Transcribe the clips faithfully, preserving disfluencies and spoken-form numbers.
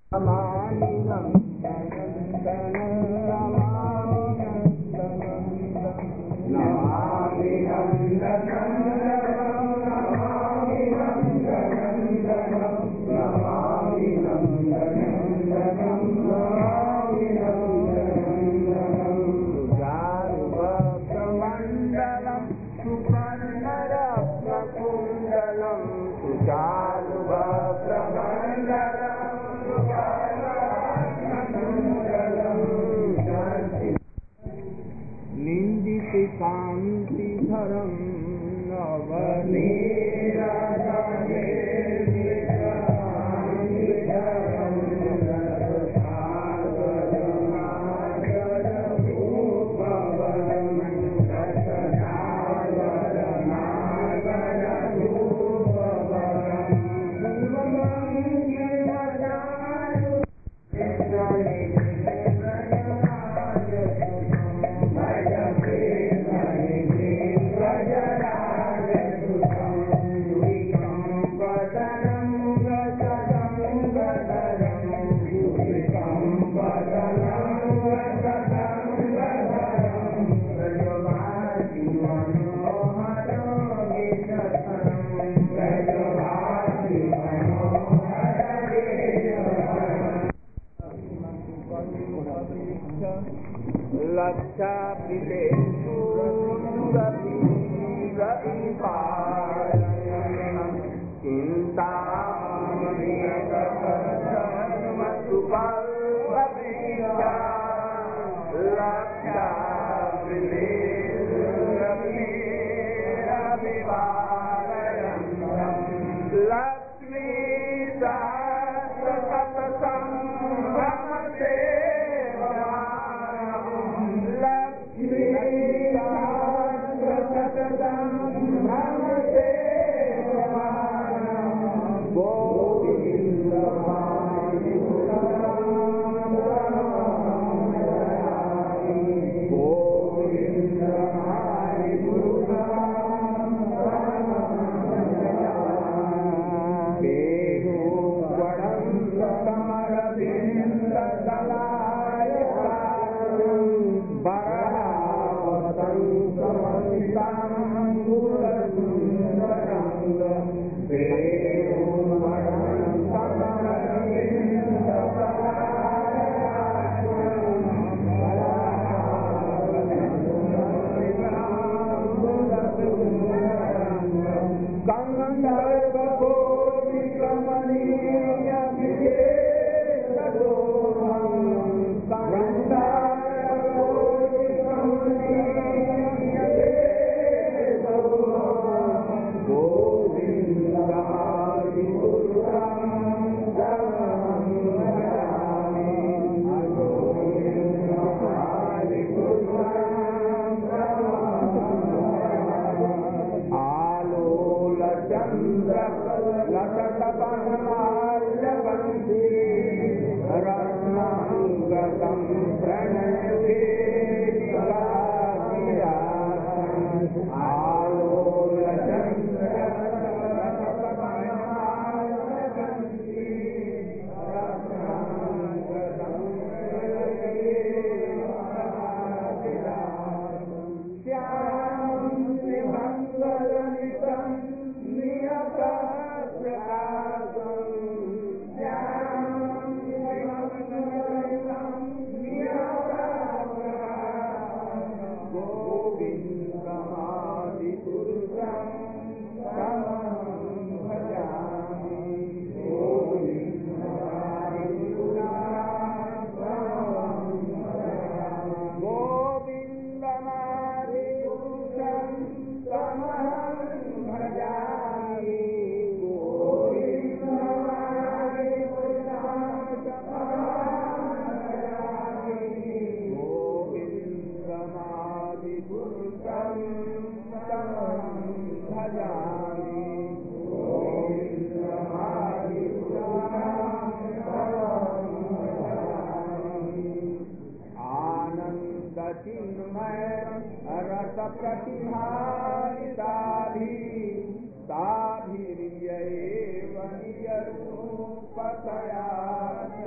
Namami नन्दनन्दनं Namami नन्दनन्दनं Namami नन्दनन्दनं Namami नन्दनन्दनं Namami नन्दनन्दनं Namami नन्दनन्दनं सुजानुभक्तमण्डलं सुपर्णरत्नकुण्डलं सुजानुभक्तमण्डलं निंदिते कांतिधरं नवनीराजने लक्षाभिलेषु Ravi रविपालनं चिन्तामणिकर्मसु कल्पबीजा लक्षाभिलेषु Ravi रविपालनं Lakshmi सहस्रशतसम्भ्रमते साभिर्येव नियरूपतया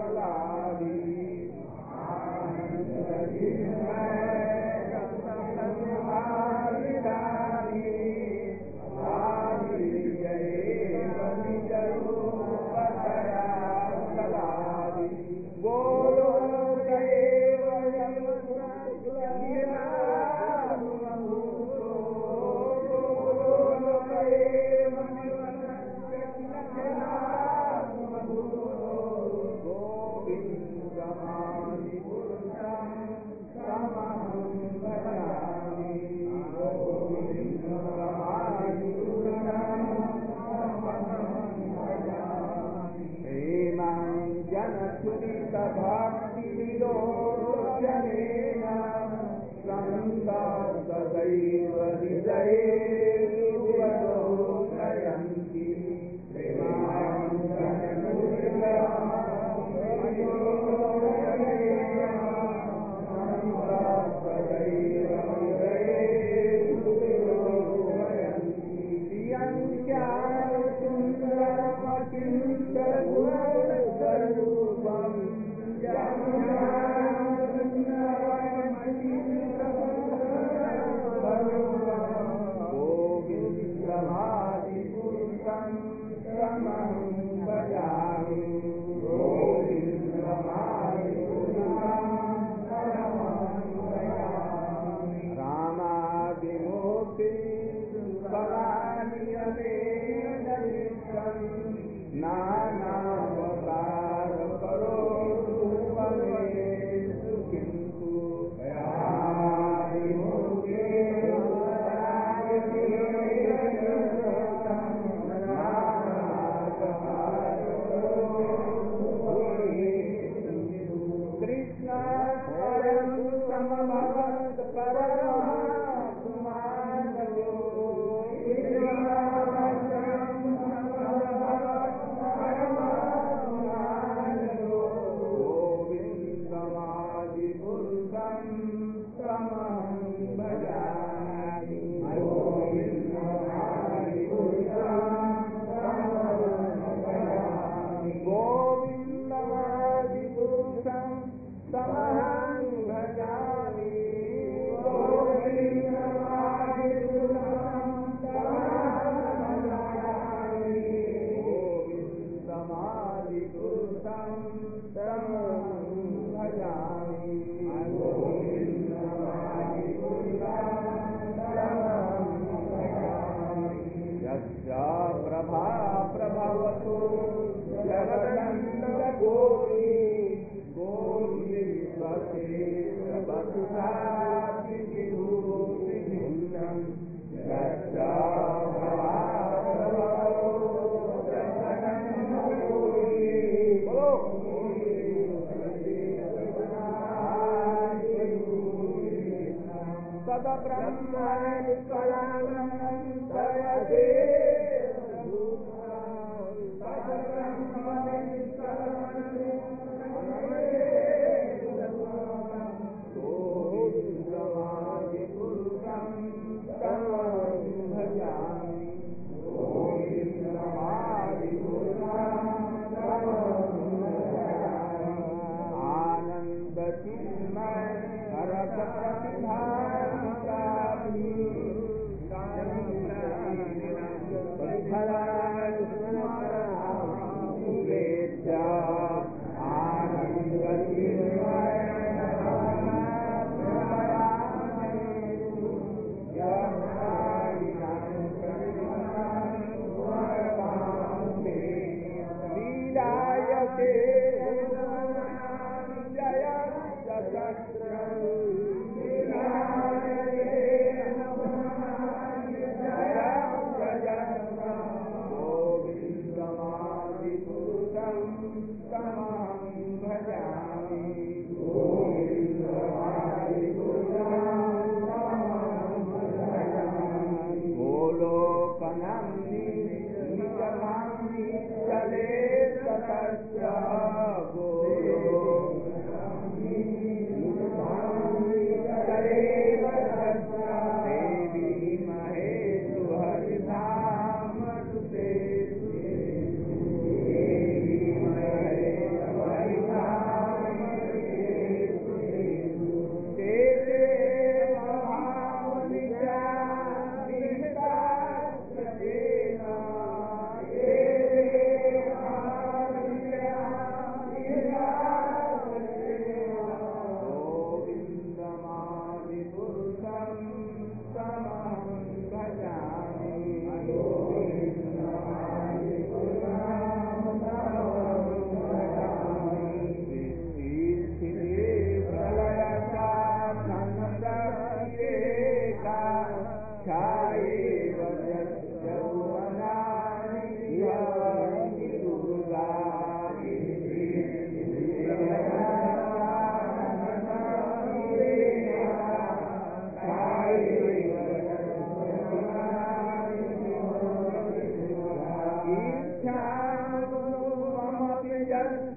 Hare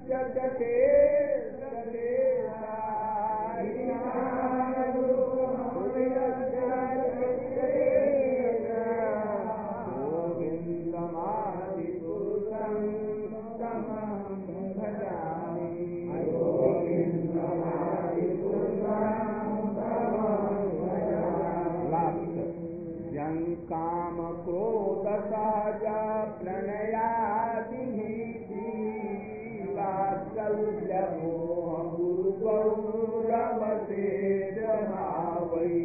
जगते काम क्रोध सहज प्रणयादिभीति वात्सल्य मोह गुरु गौरव से भावै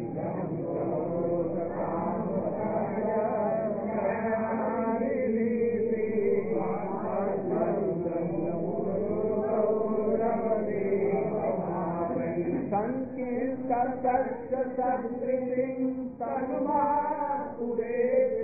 संकीर्तस्य सद्गतिं तन्मातुरे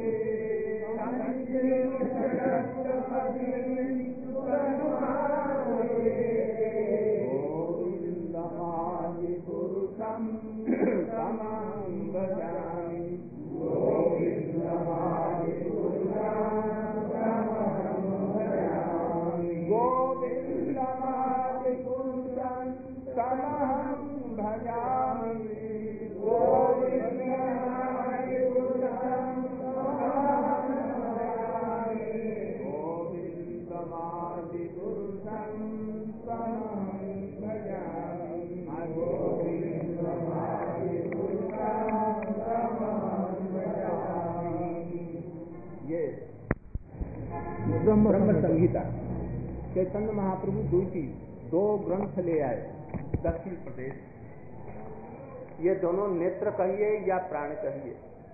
गोविन्दमादिपुरुषं तमं भजामि गोविन्दमादिपुरुषं तमहं भजामि गोविन्दमादिपुरुषं गोविन्दमादिपुरुषं तमहं भजामि गोविन्दमादिपुरुषं तमहं भजामि। ये ब्रह्म संहिता चैतन्य महाप्रभु द्वितीय दो ग्रंथ ले आए दक्षिण प्रदेश। ये दोनों नेत्र कहिए या प्राण कहिए।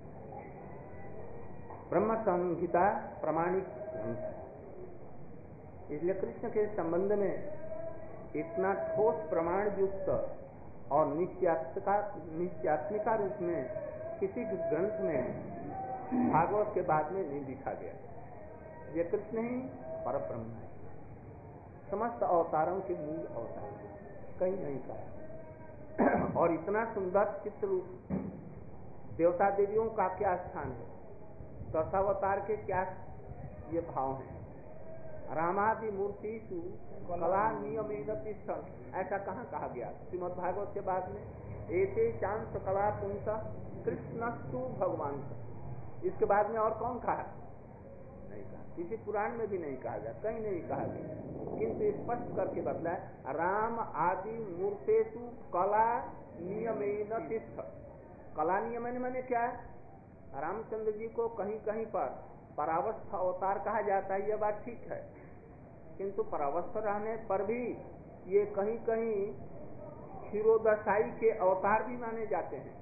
ब्रह्म संहिता प्रमाणिक ग्रंथ, इसलिए कृष्ण के संबंध में इतना ठोस प्रमाण युक्त और निश्चयात्मिका निश्चयात्मिका रूप में किसी भी ग्रंथ में भागवत के बाद में नहीं लिखा गया। ये कृष्ण ही परब्रह्म है, समस्त अवतारों के मूल अवतार, कहीं नहीं कहा। और इतना सुंदर चित्र रूप देवता देवियों का क्या स्थान है, दशावतार के क्या ये भाव हैं। रामादि मूर्तिषु कला नियमेन तिष्ठन्, ऐसा कहाँ कहा गया श्रीमद् भागवत के बाद में? एते चांस कला पुंस कृष्णस्तु भगवान। इसके बाद में और कौन कहा? नहीं कहा, किसी पुराण में भी नहीं कहा गया, कहीं नहीं कहा गया, किंतु स्पष्ट करके बतलाए राम आदि मूर्तेषु कला नियमेन तिष्ठत्। कला नियमन माने क्या है? रामचंद्र जी को कहीं कहीं पर परावस्था अवतार कहा जाता है, यह बात ठीक है, किंतु परावस्था रहने पर भी ये कहीं कहीं क्षीरोदशाई के अवतार भी माने जाते हैं,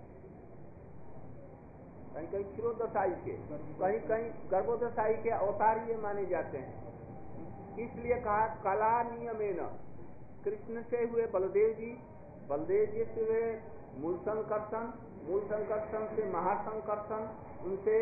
कहीं कहीं क्षीरोदशाई के, कहीं कहीं गर्भोदशाई के अवतार ये माने जाते हैं। इसलिए कहा कला नियमेन। कृष्ण से हुए बलदेव जी, बलदेव जी से हुए मूल संकर्षण, मूल संकर्षण से महासंकर्षण, उनसे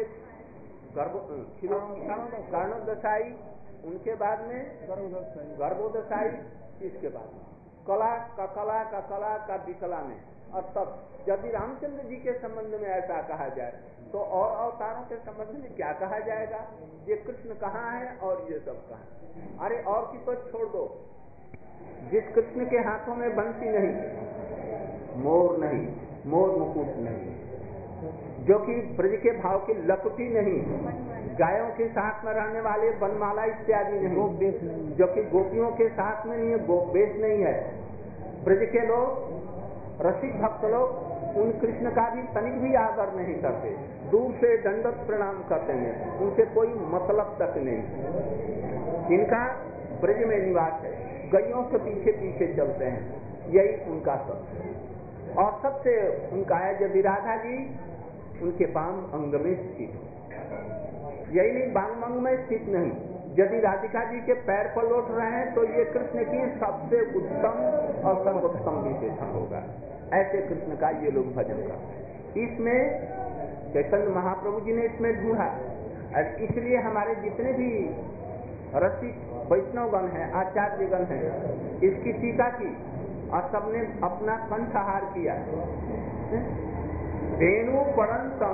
कर्णोदशाई, उनके बाद में गर्भोदशाई, इसके बाद कला का कला का कला का विकला में। और तब यदि रामचंद्र जी के संबंध में ऐसा कहा जाए तो और अवतारों के संबंध में क्या कहा जाएगा? ये कृष्ण कहाँ है और ये सब कहाँ है? अरे और की तो छोड़ दो, जिस कृष्ण के हाथों में बंसी नहीं, मोर नहीं, मोर मुकुट नहीं, जो कि ब्रज के भाव की लकुटी नहीं, गायों के साथ में रहने वाले बनमाला इत्यादि नहीं, जो कि गोपियों के साथ में नहीं है, गोपवेश नहीं है। ब्रज के लोग, रसिक भक्त लोग उन कृष्ण का भी तनिक भी आदर नहीं करते, दूर से दंडवत प्रणाम करते हैं, उनसे कोई मतलब तक नहीं। इनका ब्रज में निवास है, गैयों के पीछे पीछे चलते हैं, यही उनका सब। और सबसे उनका है यदि राधा जी उनके बाम अंग में स्थित, यही नहीं बाम अंग में स्थित नहीं, यदि राधिका जी के पैर पर लौट रहे हैं तो ये कृष्ण की सबसे उत्तम और सर्वोत्तम विशेषण होगा। ऐसे कृष्ण का ये लोग भजन करते हैं। इसमें चैतन्य महाप्रभु जी ने इसमें ढूंढा, और इसलिए हमारे जितने भी रसिक वैष्णवगण हैं, आचार्यगण हैं, इसकी टीका की और सबने अपना कंठहार किया। वेणु पड़ंतम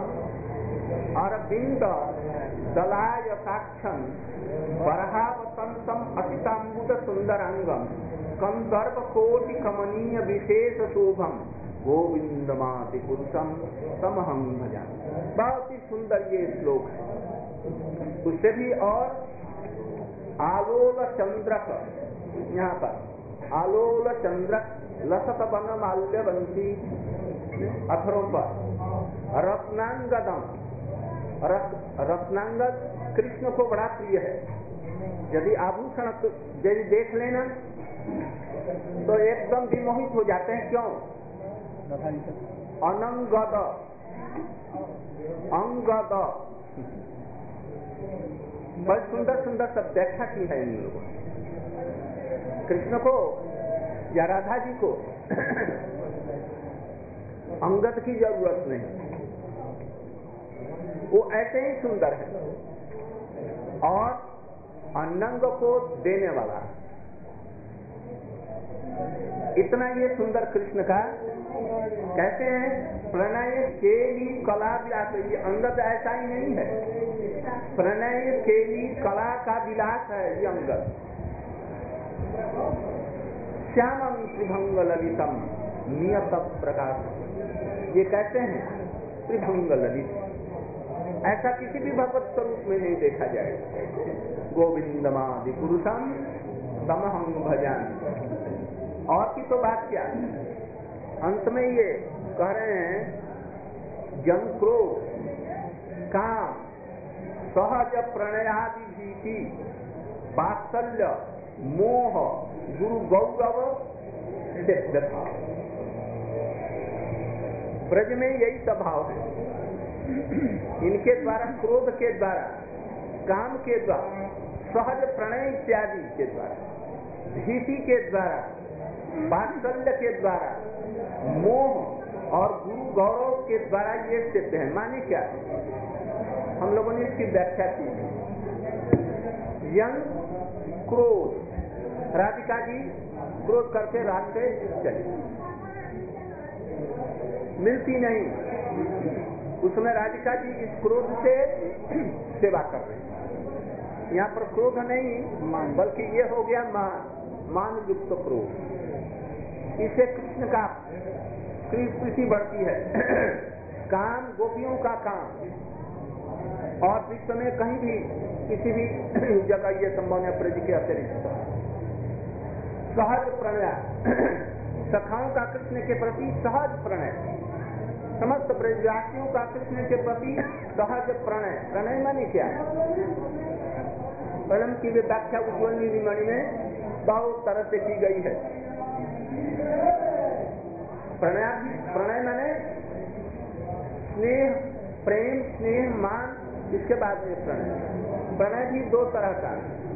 अरविंद दलाय साक्षम बरहावतंतम अतितांबुद सुंदरांगम कंदर्प कोटि कमनीय विशेष शोभम गोविंदमाति पुरुषम समहं भजामि। बहुत ही सुंदर ये श्लोक है। उससे भी और आलोल चंद्रक, यहाँ पर आलोल चंद्रक लसत वन माल्यवंती अथरों पर रत्नांगदम, रत्नांगद कृष्ण को बड़ा प्रिय है। यदि आभूषण यदि देख लेना तो एकदम विमोहित हो जाते हैं। क्यों? अनंगद अंगद, बड़ी सुंदर सुंदर सब व्याख्या की है इन लोगों ने। कृष्ण को या राधा जी को अंगद की जरूरत नहीं, वो ऐसे ही सुंदर है और अनंग को देने वाला। इतना ये सुंदर कृष्ण का कहते हैं प्रणय केली कला विलास। ये अंगद ऐसा ही नहीं है, प्रणय केली कला का विलास है ये अंगद। श्यामं त्रिभंग ललितम नियत प्रकाश, ये कहते हैं त्रिभंग ललित, ऐसा किसी भी भगवत स्वरूप में नहीं देखा जाए। गोविंदमादि पुरुषम तमहं भजामि। और की तो बात क्या, अंत में ये कह रहे हैं जन क्रोध काम सहज प्रणयादि भीति वात्सल्य मोह गुरु गौरव सिद्धता। ब्रज में यही स्वभाव है। इनके द्वारा, क्रोध के द्वारा, काम के द्वारा, सहज प्रणय इत्यादि के द्वारा, भीति के द्वारा, वात्सल्य के द्वारा, मोह और गुरु गौरव के द्वारा ये सिद्ध है। माने क्या? हम लोगों ने इसकी व्याख्या की। यंग क्रोध, राधिका जी क्रोध करके रास्ते चली, मिलती नहीं, उसमें राधिका जी इस क्रोध से सेवा कर रही। यहाँ पर क्रोध नहीं बल्कि ये हो गया मान, मान युक्त क्रोध। इससे कृष्ण का प्रीति बढ़ती है। काम गोपियों का काम, और विश्व में कहीं भी किसी भी जगह ये संभव है ब्रज के अतिरिक्त। सहज प्रणय, सखाओं का कृष्ण के प्रति सहज प्रणय, समस्त ब्रजवासियों का कृष्ण के प्रति सहज प्रणय। प्रणय माने क्या? प्रणम की व्याख्या उज्ज्वल नीलिमणि में बहुत तरह से की गई है। प्रणय प्रणय माने स्नेह, प्रेम, स्नेह, मान, इसके बाद में प्रणय। प्रणय भी दो तरह का,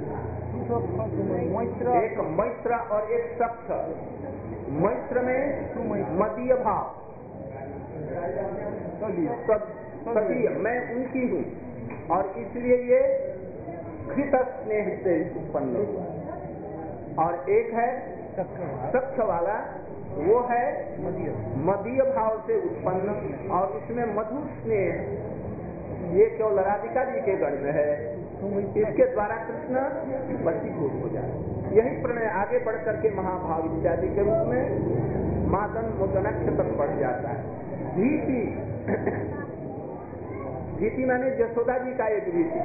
एक मैत्र और एक सख्त। मैत्र में मदीय भाव, सदीय, मैं उनकी हूँ, और इसलिए ये घृत स्नेह से उत्पन्न हुआ। और एक है सख्त वाला, वो है मदीय भाव से उत्पन्न, और इसमें मधुर स्नेह, ये केवल राधिका जी के गण में है। इसके द्वारा कृष्ण वशीभूत हो जाए। यही प्रणय आगे बढ़ करके महाभाव इत्यादि के रूप में मातन मुदनक्ष तक बढ़ जाता है। भीति, भीति माने यशोदा जी का एक भीति,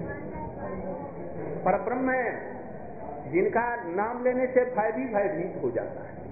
परब्रह्म है जिनका नाम लेने से भय भी भयभीत हो जाता है।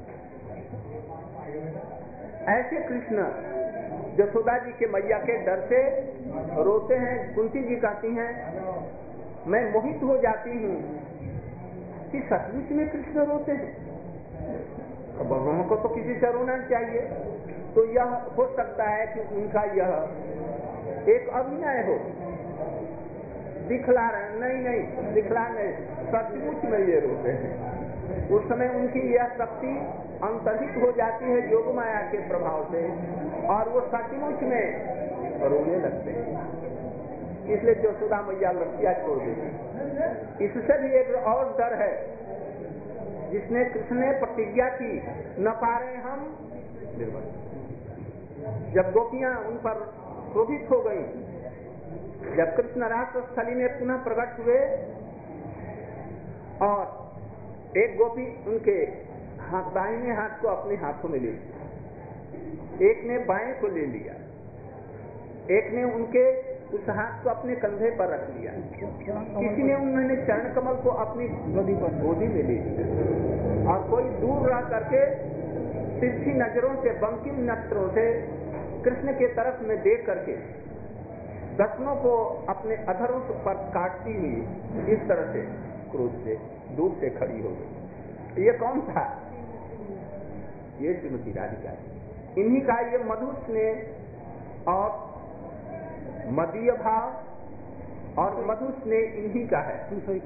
ऐसे कृष्ण यशोदा जी के मैया के डर से रोते हैं। कुंती जी कहती हैं मैं मोहित हो जाती हूँ कि सचमुच में कृष्ण रोते हैं। भगवान को तो किसी से रोना चाहिए। तो यह हो सकता है कि उनका यह एक अभिनय हो, दिखला रहे, नहीं नहीं दिखला नहीं, सचमुच में ये रोते हैं। उस समय उनकी यह शक्ति अंतर्हित हो जाती है योग माया के प्रभाव से, और वो सचमुच में रोने लगते हैं। इसलिए यशोदा मैया लड़कियां छोड़ देती। इससे भी एक और डर है, जिसने कृष्ण ने प्रतिज्ञा की न पारे हम निर्बल। जब गोपियां उन पर क्रोधित हो गई, जब कृष्ण राष्ट्र स्थली में पुनः प्रकट हुए और एक गोपी उनके हाथ दाहिने हाथ को अपने हाथों में ले लिया, एक ने बाएं को ले लिया, एक ने उनके उस हाथ को अपने कंधे पर रख लिया, किसी ने उन्होंने चरण कमल को अपनी गोदी पर गोदी में ले लिया, और कोई दूर रह करके तिरछी नजरों से, बंकिम नेत्रों से कृष्ण के तरफ में देख करके दर्शनों को अपने अधरों पर काटती हुई इस तरह से क्रोध से दूर से खड़ी हो गई। ये कौन था? ये श्रीमती राधिका, इन्हीं का ये मधुर स्नेह और मदीय भाव और मधुर स्नेह इन्हीं का है।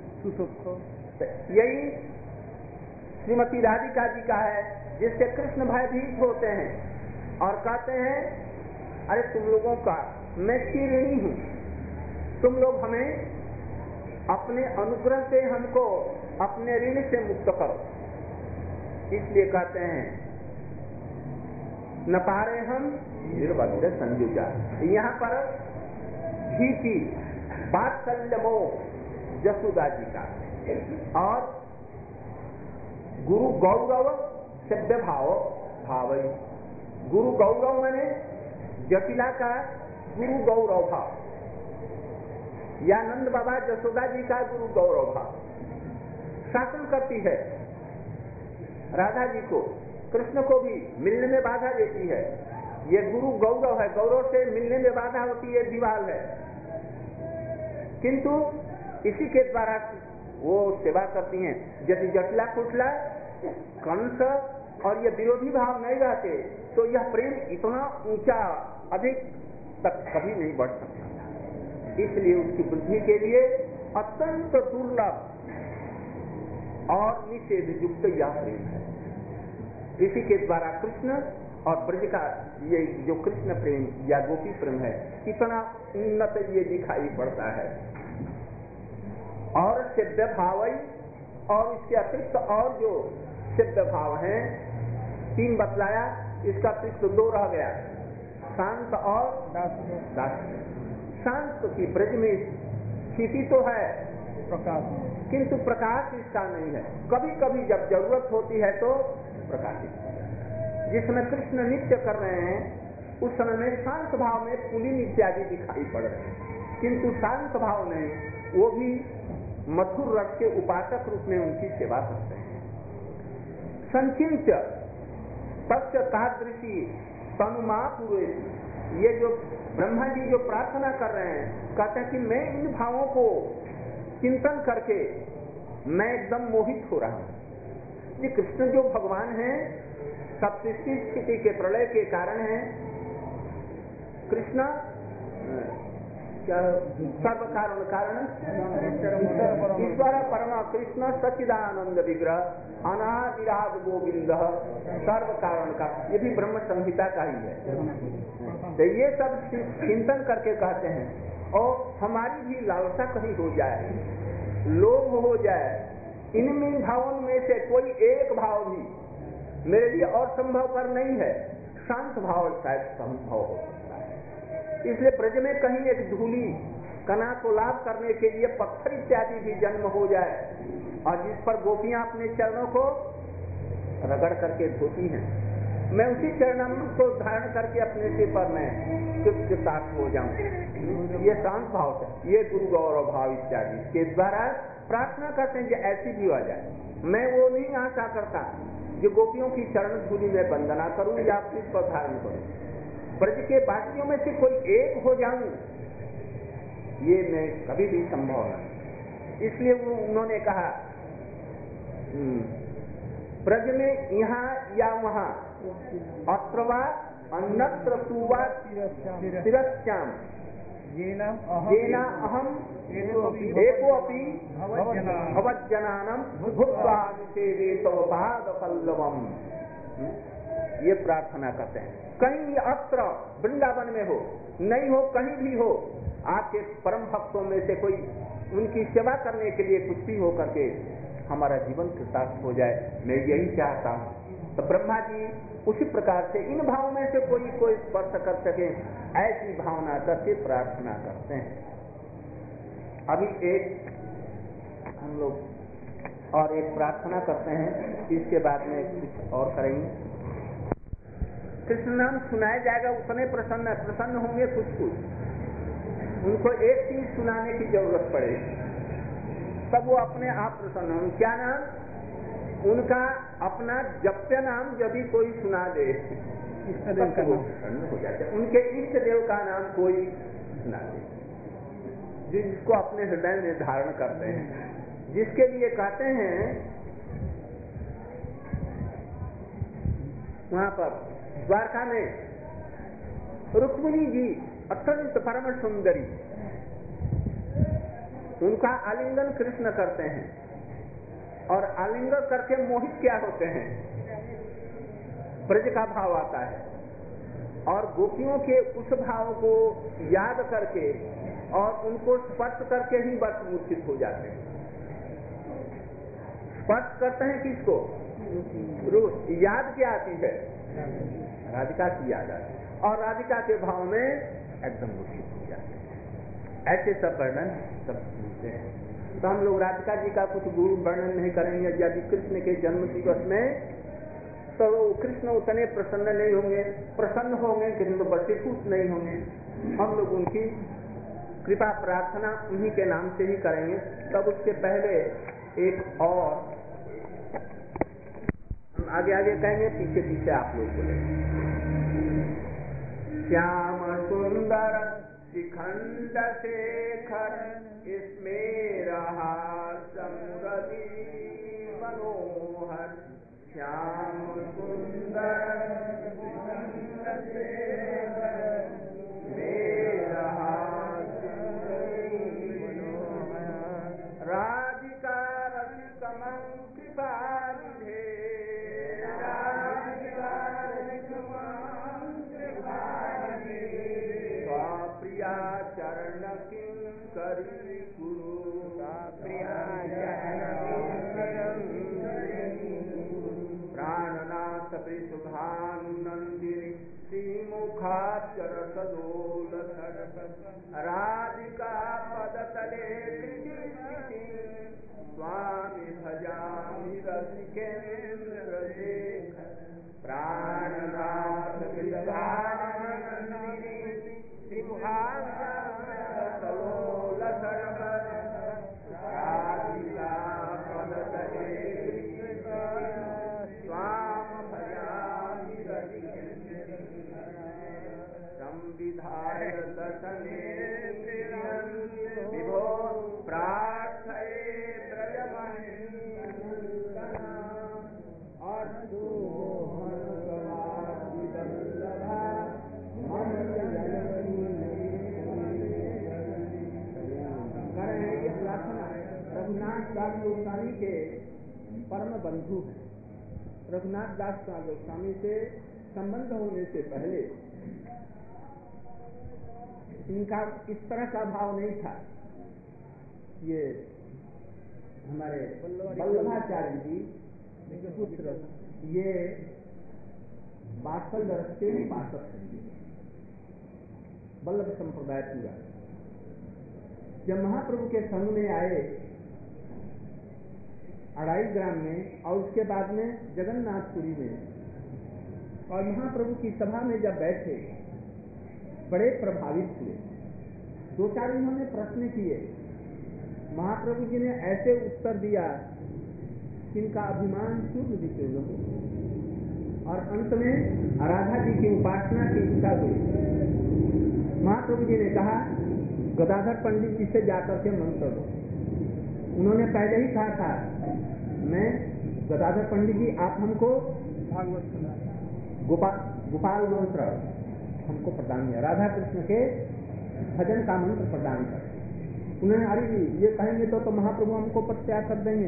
यही श्रीमती राधिका जी का है, जिससे कृष्ण भयभीत होते हैं और कहते हैं, अरे तुम लोगों का मैं ऋणी हूं, तुम लोग हमें अपने अनुग्रह से हमको अपने ऋण से मुक्त करो। इसलिए कहते हैं न पारे हम निर्बद्ध संयुजा। यहाँ पर भीति वात्सल्य मोह जसोदा जी का और गुरु गौरव सभ्य भाव भाव। गुरु गौरव माने जटिला का गुरु गौरव भाव, या नंद बाबा जसोदा जी का गुरु गौरव भाव। शासन करती है राधा जी को, कृष्ण को भी मिलने में बाधा देती है। ये गुरु गौरव है, गौरव से मिलने में बाधा होती है, दीवाल है, किंतु इसी के द्वारा वो सेवा करती हैं। यदि जटिला कुटला कंस और ये विरोधी भाव नहीं रहते तो यह प्रेम इतना ऊंचा अधिक तक कभी नहीं बढ़ सकता था। इसलिए उसकी वृद्धि के लिए अत्यंत दुर्लभ और निषेध युक्त यह प्रेम है। इसी के द्वारा कृष्ण और ब्रज का ये जो कृष्ण प्रेम या गोपी प्रेम है, इतना उन्नत ये दिखाई पड़ता है। और सिद्ध भाव और इसके अतिरिक्त और जो सिद्ध भाव हैं, तीन बतलाया, इसका अतिरिक्त दो रह गया, शांत और दास। शांत की ब्रज में स्थिति तो है प्रकाश, किंतु प्रकाश इसका नहीं है। कभी कभी जब जरूरत होती है तो प्रकाशित हो जाता है। जिस समय कृष्ण नृत्य कर रहे हैं उस समय में शांत भाव में पुलिन इत्यादि दिखाई पड़ रहे हैं, किंतु शांत भाव नहीं, वो भी मधुर रस के उपासक रूप में उनकी सेवा करते हैं। संचिंच तस्य तादृशी तनुमा पूरे, ये जो ब्रह्मा जी जो प्रार्थना कर रहे हैं, कहते हैं कि मैं इन भावों को चिंतन करके मैं एकदम मोहित हो रहा हूं। ये कृष्ण जो भगवान हैं, सब सृष्टि स्थिति के प्रलय के कारण हैं। कृष्ण क्या सर्व कारण कारण ईश्वर परमा कृष्ण सच्चिदानंद विग्रह अनादिराज गोविंद सर्व कारण का, ये भी ब्रह्म संहिता का ही है। तो ये सब चिंतन करके कहते हैं, और हमारी भी लालसा कहीं हो जाए, लोभ हो जाए, इनमें भावों में से कोई एक भाव भी मेरे लिए और संभव पर नहीं है, शांत भाव शायद संभव हो सकता है। इसलिए ब्रज में कहीं एक धूली कना को लाभ करने के लिए पत्थर इत्यादि भी जन्म हो जाए, और जिस पर गोपियां अपने चरणों को रगड़ करके धोती हैं, मैं उसी चरणामृत को धारण करके अपने सिर पर मैं चुपचाप हो जाऊं। ये शांत भाव है, ये गुरु गौरव भाव इत्यादि के द्वारा प्रार्थना करते हैं कि ऐसी भी हो जाए। मैं वो नहीं आशा करता जो गोपियों की चरण धूलि में वंदना करूं या सिर पर धारण करूं, ब्रज के वासियों में से कोई एक हो जाऊं, ये मैं कभी भी संभव नहीं। इसलिए वो उन्होंने कहा ब्रज में यहाँ या वहाँ, अत्रवा अन्यत्र तुवा तिरस्याम येना अहम एको अपि भवज्जनानम भूत्वा निषेधे तव पाद पल्लवम। ये प्रार्थना करते हैं, कहीं अत्र वृंदावन में हो, नहीं हो कहीं भी हो, आपके परम भक्तों में से कोई उनकी सेवा करने के लिए कुछ भी हो करके हमारा जीवन कृतार्थ हो जाए, मैं यही चाहता हूँ। तो ब्रह्मा जी उसी प्रकार से इन भावों में से कोई कोई स्पर्श कर सके, ऐसी भावना करके प्रार्थना करते हैं। अभी एक हम लोग और एक प्रार्थना करते हैं, इसके बाद में कुछ और करेंगे। कृष्ण नाम सुनाया जाएगा, उतने प्रसन्न प्रसन्न होंगे कुछ कुछ। उनको एक चीज सुनाने की जरूरत पड़ेगी, तब वो अपने आप प्रसन्न होंगे। क्या नाम? उनका अपना जप्य नाम जब भी कोई सुना दे इष्ट देव का नाम प्रसन्न हो जाते हैं। उनके इष्ट देव का नाम कोई सुना दे, जिसको अपने हृदय में धारण करते हैं, जिसके लिए कहते हैं वहां पर द्वारका में रुक्मिणी जी अत्यंत परम सुंदरी, उनका आलिंगन कृष्ण करते हैं और आलिंगन करके मोहित क्या होते हैं, ब्रज का भाव आता है और गोपियों के उस भाव को याद करके और उनको स्पर्श करके ही बस मूर्छित हो जाते हैं। स्पर्श करते हैं किसको? रूप। याद क्या आती है? राधिका की याद आती है और राधिका के भाव में एकदम मूर्छित हो जाते हैं। ऐसे सब वर्णन सब मिलते हैं। तो हम लोग राधिका जी का कुछ गुण वर्णन नहीं करेंगे। यदि कृष्ण के जन्म दिवस में तो कृष्ण उतने प्रसन्न नहीं होंगे, प्रसन्न होंगे किंतु बसीभूत नहीं होंगे। हम लोग उनकी कृपा प्रार्थना उन्हीं के नाम से ही करेंगे। तब उसके पहले एक और हम आगे आगे कहेंगे, पीछे पीछे आप लोग बोलेंगे। श्याम सुंदर शिखंड शेखर इसमें रहा समृद्धि मनोहर। श्याम सुंदर शिखंड शेखर में रहा समृद्धि मनोहर। राधिका रसिकमं कृपा निधे, राधिका रसिकमं कृपा निधे। प्रिया चरण किंकरी गुरु, प्रिया चरण प्राणनाथ वृषभानुनंदिनी श्रीमुखाक्षर सदोल राधिका पदतले कृति स्वामी भजामि रसिकेन्द्र शेखर। प्राणनाथ वृषभानुनंदिनी श्रीमुखाक्षर सदोल राधिका पदतले स्वाम भजामि रसिकेन्द्र संविधाय दर्शने विभो प्रार्थये ब्रजमणि अस्तु रघुनाथ दास गोस्वामी के परम बंधु हैं। रघुनाथ दास का गोस्वामी से संबंध होने से पहले इनका इस तरह का भाव नहीं था। ये हमारे वल्लभाचार्य जी पुत्र, ये बात्सल रस के उपासक हैं, वल्लभ संप्रदाय पूरा। जब महाप्रभु के संग में आए अड़ाई ग्राम में और उसके बाद में जगन्नाथपुरी में, और महाप्रभु की सभा में जब बैठे बड़े प्रभावित हुए। दो चार उन्होंने प्रश्न किए, महाप्रभु जी ने ऐसे उत्तर दिया जिनका अभिमान चूर्ण दिखे लोगों, और अंत में राधा जी की उपासना की इच्छा हुई। महाप्रभु जी ने कहा गदाधर पंडित जी से जाकर के मंत्र दो। उन्होंने पहले ही कहा था, मैं गदाधर पंडित जी आप हमको भागवत गोपाल गोपाल मंत्र हमको प्रदान किया, राधा कृष्ण के भजन का मंत्र प्रदान कर। उन्होंने अरे ये कहेंगे तो, तो महाप्रभु हमको प्रत्याग कर देंगे।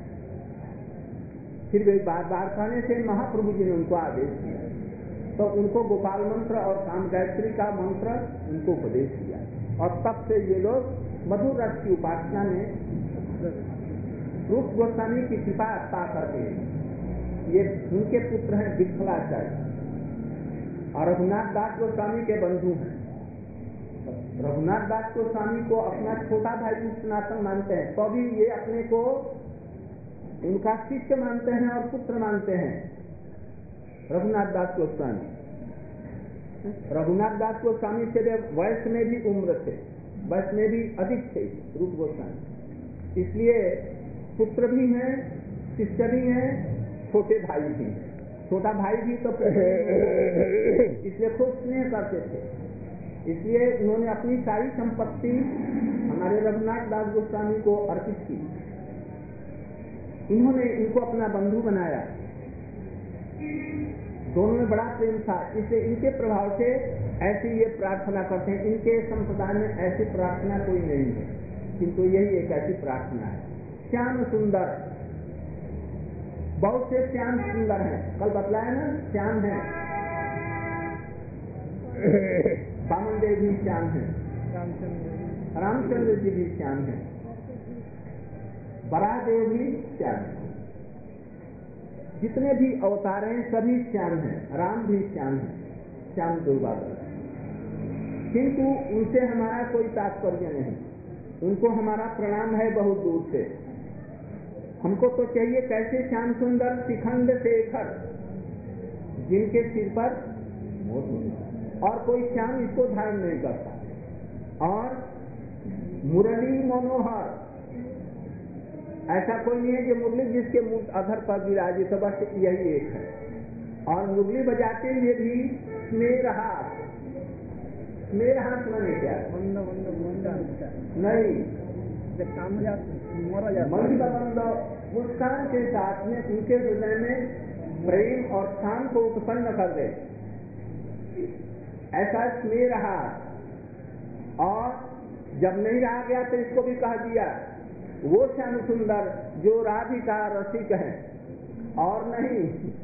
फिर वे बार बार कहने से महाप्रभु जी ने उनको आदेश दिया, तो उनको गोपाल मंत्र और काम गायत्री का मंत्र उनको उपदेश दिया, और तब से ये लोग मधुर रस की उपासना में रूप गोस्वामी की कृपा पा करके, ये उनके पुत्र हैं विठलाचार्य और रघुनाथ दास गोस्वामी के बंधु हैं। रघुनाथ दास गोस्वामी को अपना छोटा भाई सनातन मानते हैं, तो भी ये अपने को उनका शिष्य मानते हैं और पुत्र मानते हैं रघुनाथ दास गोस्वामी। रघुनाथ दास गोस्वामी से वयस में भी उम्र थे, वयस में भी अधिक थे रूप गोस्वामी, इसलिए पुत्र भी हैं, शिष्य भी हैं, छोटे भाई भी हैं। छोटा भाई भी तो इसलिए खूब स्नेह करते थे, इसलिए उन्होंने अपनी सारी संपत्ति हमारे रघुनाथ दास गोस्वामी को अर्पित की। इन्होंने इनको अपना बंधु बनाया, दोनों में बड़ा प्रेम था, इसलिए इनके प्रभाव से ऐसी ये प्रार्थना करते हैं। इनके संप्रदाय में ऐसी प्रार्थना कोई नहीं है, किंतु यही एक ऐसी प्रार्थना है। श्याम सुंदर, बहुत से श्याम सुंदर हैं, कल बतलाया ना, श्याम है, बामन देव भी श्याम है, रामचंद्र जी भी श्याम है, बराह देव भी श्याम है, जितने भी अवतार हैं सभी श्याम हैं, राम भी श्याम है, श्याम दुर्वादल। किंतु उनसे हमारा कोई तात्पर्य नहीं, उनको हमारा प्रणाम है बहुत दूर से। हमको तो चाहिए कैसे श्याम सुंदर शिखंड शेखर, जिनके सिर पर और कोई श्याम इसको धारण नहीं करता, और मुरली मनोहर, ऐसा कोई नहीं है कि मुरली जिसके मुंह अधर पर विराजे, तो बस यही एक है। और मुरली बजाते हुए भी स्मेरहास, स्मेरहास माने क्या? नहीं, मंद मंद मुस्कान के साथ में उनके हृदय में प्रेम और शान को उत्पन्न कर दे, ऐसा स्मेरहास। और जब नहीं रहा गया तो इसको भी कह दिया वो श्याम सुंदर जो राधिका रसिक है, और नहीं,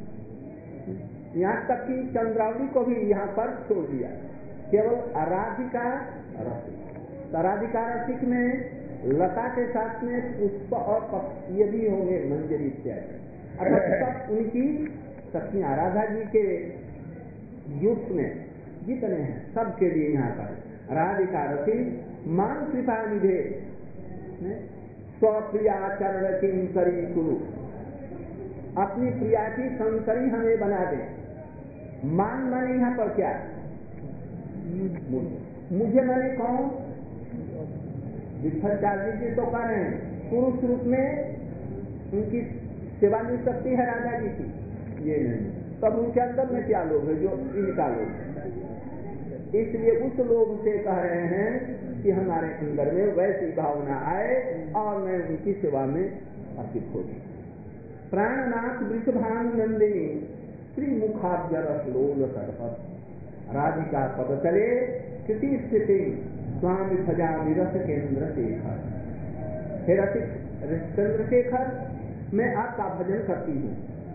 यहाँ तक कि चंद्रावली को भी यहाँ पर छोड़ दिया, केवल राधिका रसिक। राधिका रसिक में लता के साथ में पुष्प और ये भी होंगे, मंजरी इत्यादि, अर्थात उनकी सखियां राधा जी के युक्त में जितने हैं सबके लिए यहाँ पर राधिका रसिक मान कृपा निधे स्वप्रियाचरण किंकरी कुरु, अपनी प्रिया की संकरी हमें बना दे। मान माने यहाँ पर क्या? मुझे माने कौन? विठ्ठलाचार्य जी तो कह रहे हैं पुरुष रूप में उनकी सेवा मिल सकती है राधा जी की, ये नहीं, तब उनके अंदर में क्या लोग है जो इनका लोग है। इसलिए उस लोग से कह रहे हैं कि हमारे अंदर में वैसी भावना आए और मैं उनकी सेवा में अर्पित हो जाऊं। प्राणनाथ वृषभानु नंदिनी श्री मुखाब्ज रसलोल सरपत, राधिका पद चले कृति स्थिति स्वामी भजा विरस केंद्र शेखर। हे रसिक चंद्रशेखर, मैं आपका भजन करती हूँ।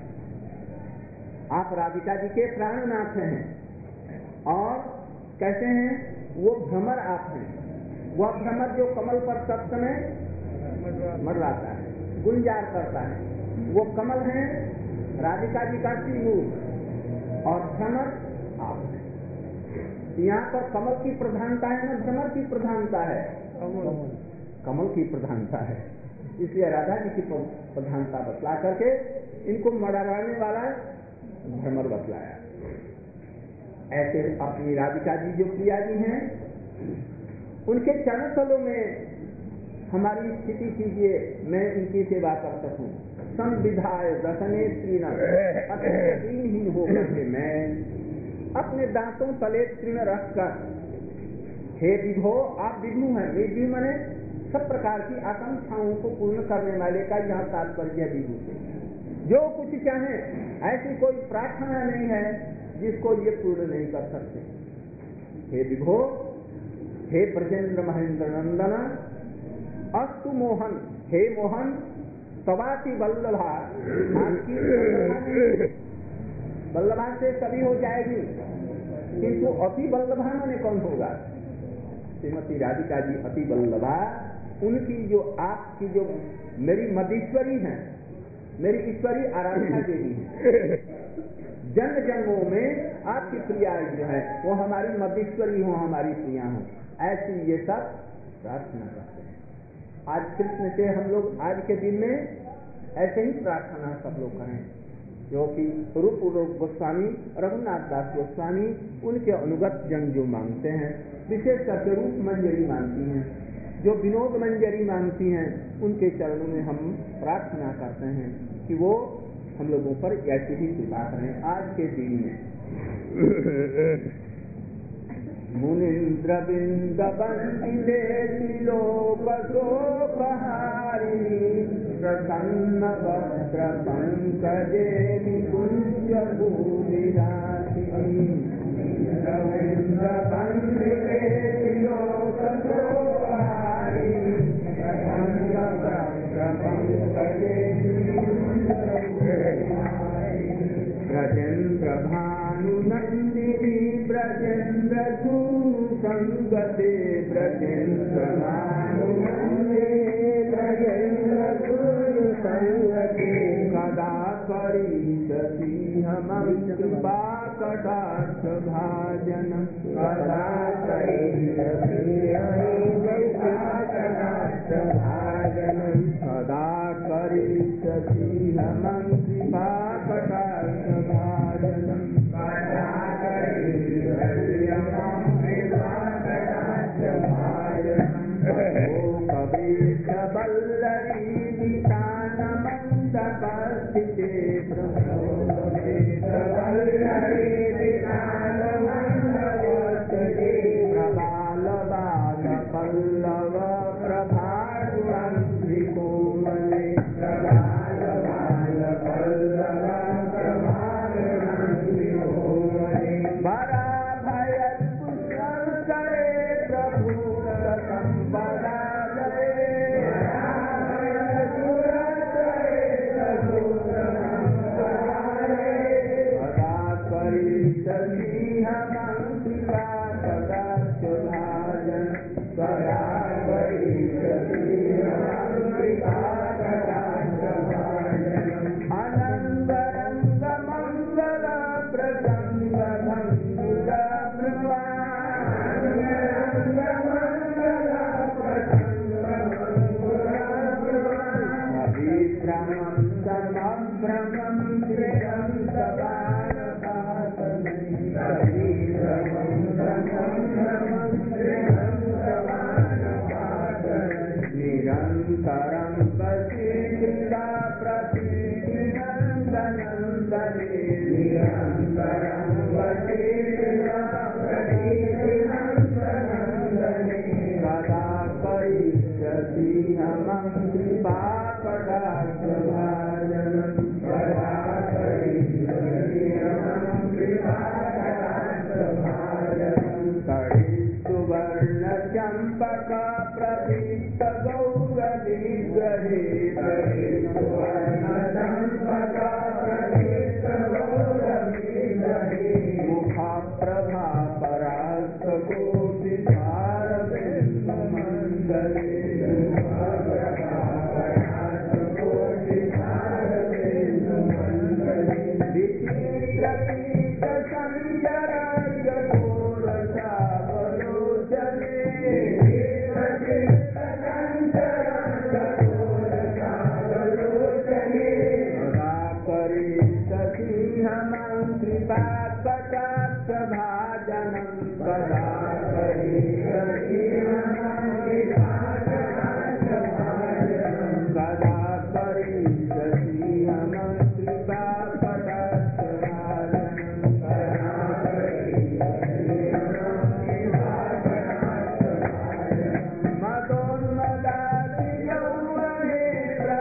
आप राधिका जी के प्राणनाथ हैं, और कैसे हैं? वो भ्रमर आप हैं, वह भ्रमर जो कमल पर सब समय मंडराता है, गुंजार करता है, वो कमल है राधिका जी का श्रीमुख, और भ्रमर आप हैं। यहाँ पर कमल की प्रधानता है ना भ्रमर की प्रधानता है? कमल की प्रधानता है, इसलिए राधा जी की प्रधानता बतला करके इनको मड़राने वाला भ्रमर बतलाया। ऐसे अपनी राधिका जी जो प्रिया जी हैं, उनके चरण तलों में हमारी स्थिति कीजिए, मैं उनकी सेवा कर सकूं। संविधाय दसने तृण अतिहीन होकर के मैं अपने दांतों तले तृण रखकर, हे विभो, आप विभु हैं। विभु माने सब प्रकार की आकांक्षाओं को पूर्ण करने वाले का यहाँ तात्पर्य विभु से। जो कुछ चाहे, ऐसी कोई प्रार्थना नहीं है जिसको ये पूर्ण नहीं कर सकते। हे विभो, हे ब्रजेंद्र महेंद्र नंदन, अस्तु मोहन, हे मोहन, तवाति वल्लभा, आपकी वल्लभा से सभी हो जाएगी, किंतु अति वल्लभा में कौन होगा? श्रीमती राधिका जी अति वल्लभा, उनकी जो आपकी जो मेरी मदीश्वरी है, मेरी ईश्वरी आराधना देवी है, जन्म जन्मों में आपकी प्रिया जो है वो हमारी मदीश्वरी हो, हमारी प्रिया हो, ऐसी ये सब प्रार्थना करते हैं। आज कृष्ण से हम लोग आज के दिन में ऐसे ही प्रार्थना सब लोग करें, जो कि रूप गोस्वामी, रघुनाथ दास गोस्वामी, उनके अनुगत जन जो मांगते हैं, विशेष करके रूप मंजरी मांगती हैं, जो विनोद मंजरी मांगती हैं, उनके चरणों में हम प्रार्थना करते हैं कि वो हम लोगों पर ऐसी ही कृपा करें आज के दिन में। मुनीन्द्र बिंद बंदिले लोक शोकहारिणी प्रसन्न वस्त्र पंकजे निकुंज भूमिराशिनी। मुनीन्द्र बंदिले लोक शोकहारिणी प्रसन्न वस्त्र पंकजे ब्रजेन्द्र भानुनंदिनी ब्रजेन्द्र संगते ब्रजेन्द्र भानुनंदिनी ब्रजेन्द्र संगते कदा करिष्यसि हमं कृपा कटाक्ष भाजनं। कदा करिष्यसि कृपा कटाक्ष भाजनं। कदा करिष्यसि हमं कृपा कटाक्ष भाजनं। कदा करिष्यसि हमं कृपा कटाक्ष भाजनं। कवीश बल्लरी वितानमन्तपस्थिते प्रभो कवीश बल्लरी वितानमन्तपस्थिते प्रबाल बाल पल्लव प्रभागुणं श्रीकोमले। प्रबाल बाल पल्लव प्रभागुणं श्रीकोमले। वरा भयपुष्पं करे प्रभु संपदा निरन्तरं वशीकृता प्रतिनन्दनन्दने। निरन्तरं वशीकृता प्रतिनन्दनन्दने। कदा करिष्यसि हमं कृपा कटाक्ष भाजनं। कदा करिष्यसि हमं कृपा कटाक्ष भाजनं। सुवर्ण चंपक प्रदीप्त गौरविग्रहे। सुवर्ण चंपक प्रदीप्त गौरविग्रहे। मुख प्रभा परास्त कोटि भारवेन्दु मंगले। मुख प्रभा परास्त कोटि भारवेन्दु मंगले। विचित्र कीट संचर कटाक्ष भाजनं। कदा करिष्यसि हमं कृपा कटाक्ष भाजनं। कदा करिष्यसि हमं कृपा कटाक्ष भाजनं। कदा करिष्यसि हमं कृपा कटाक्ष भाजनं। मदोन्मदाति यौवने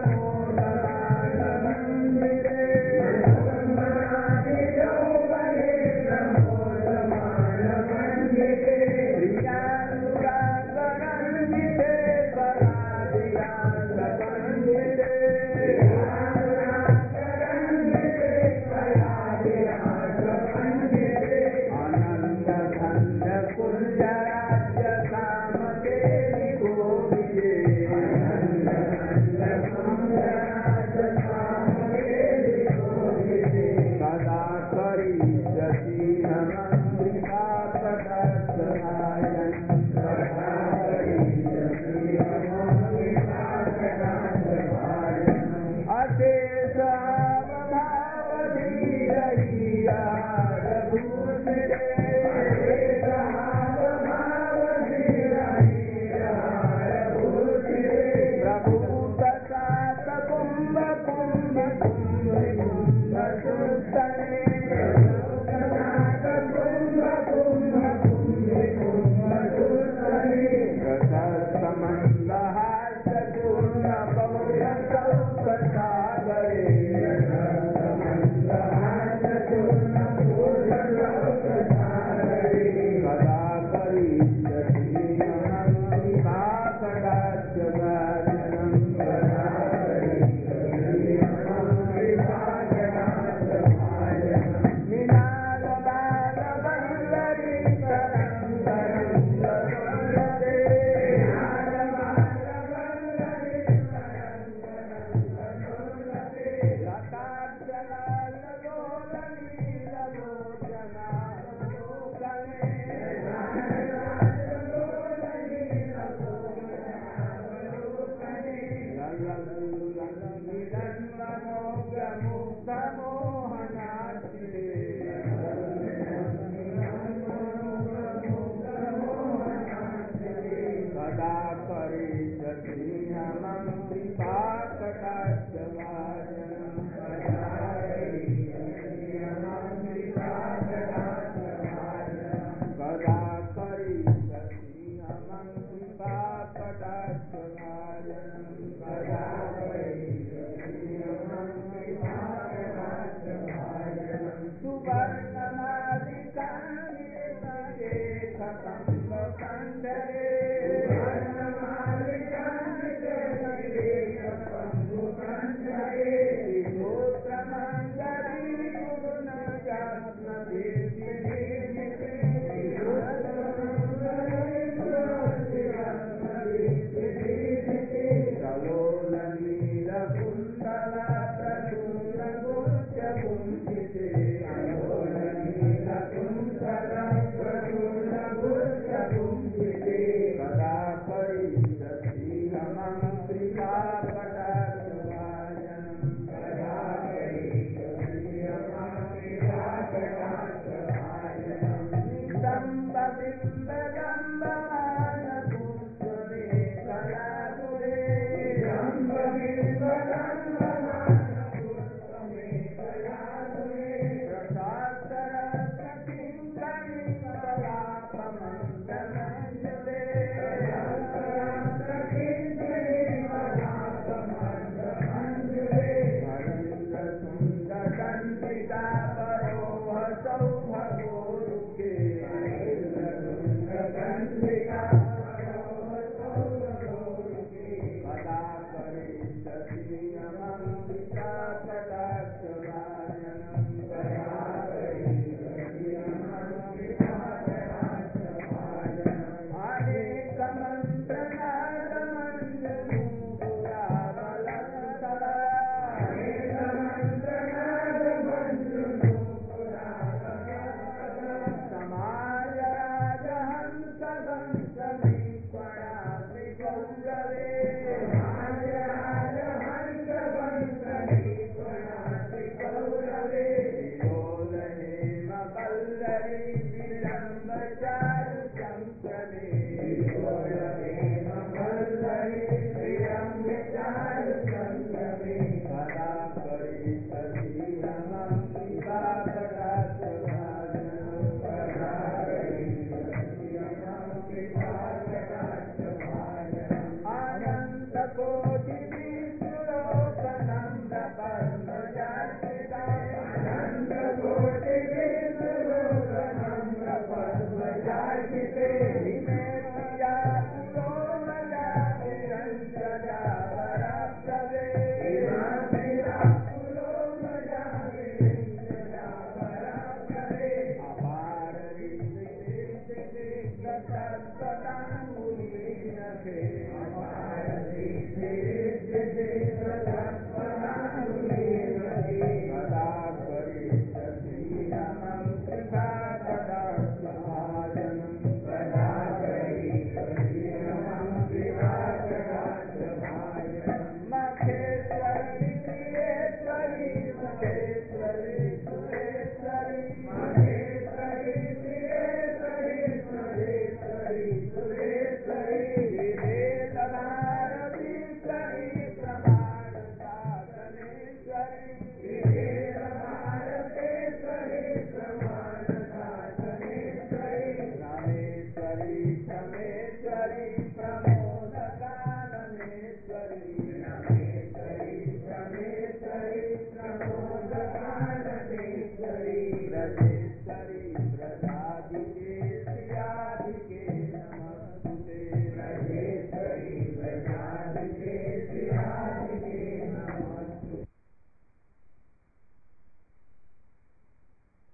प्रमोदमान मन्दिरे। मदोन्मदाति यौवने Macheshwari, Macheshwari, Macheshwari, ब्रजेश्वरी ब्रजाधिकेश्याधिकेश्वरी